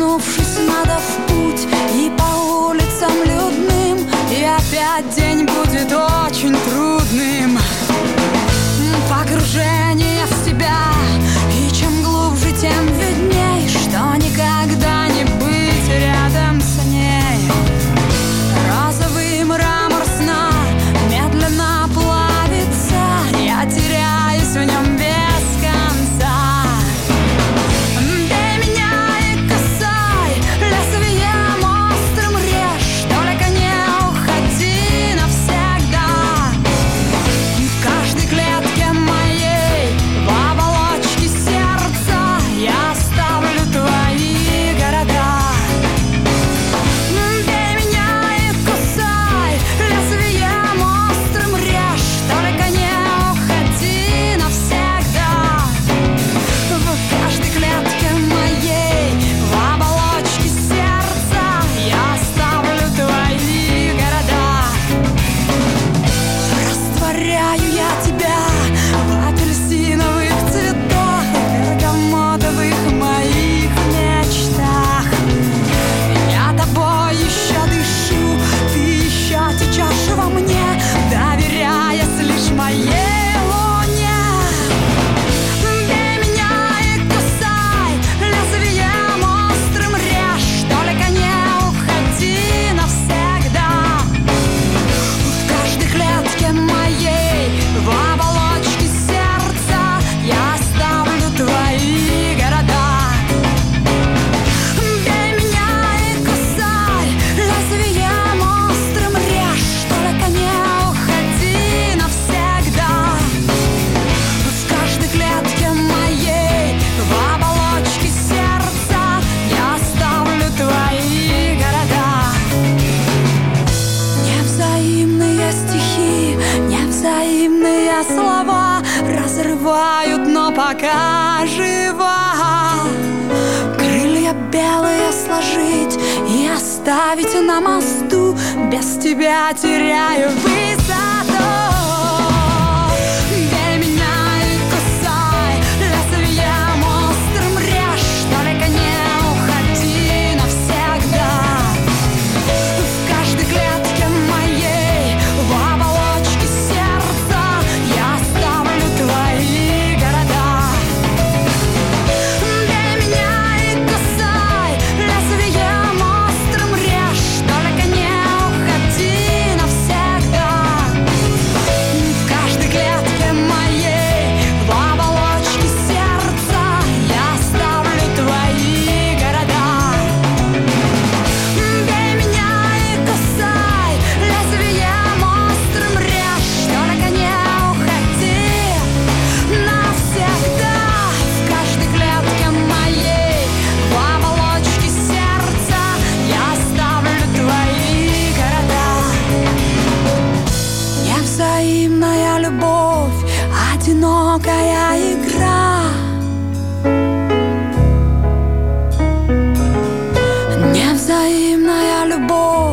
Вернувшись, надо в путь и по улицам людным, и опять день будет очень трудным. Погружение в себя, и чем глубже, тем видней, что никогда не быть рядом с ней. Розовый мрамор сна медленно плавится, я теряюсь в нем без конца. Бей меня и кусай, лезвием острым режь, только не уходи навсегда. В каждой клетке моей, в оболочке сердца, я оставлю твои города. Бей меня и кусай, лезвием острым режь, только не уходи навсегда. В каждой клетке моей, в оболочке сердца, я оставлю твои города. Растворяю я тебя в апельсиновых цветах, бергамотовых моих мечтах. Я тобой еще дышу, ты еще течешь во мне, доверяясь лишь моей луне. Бей меня и кусай, лезвием острым режь, только не уходи навсегда. В каждой клетке моей, в оболочке сердца, я оставлю твои города. Бей меня и кусай, лезвием острым режь, только не уходи навсегда. В каждой клетке моей, в оболочке сердца, я оставлю твои города. Невзаимные стихи, невзаимные слова разрывают, но пока жива. Крылья белые сложить и оставить на мосту, без тебя теряю высоту. Бей меня и кусай, лезвием острым режь, только не уходи навсегда. В каждой клетке моей, в оболочке сердца, я оставлю твои города. Бей меня и кусай, лезвием острым режь, только не уходи навсегда. В каждой клетке моей, в оболочке сердца, я оставлю твои города. Бей меня и кусай, лезвием острым режь, только не уходи навсегда. В каждой клетке моей, в оболочке сердца, я оставлю твои города. Невзаимная любовь, одинокая игра. Невзаимная любовь,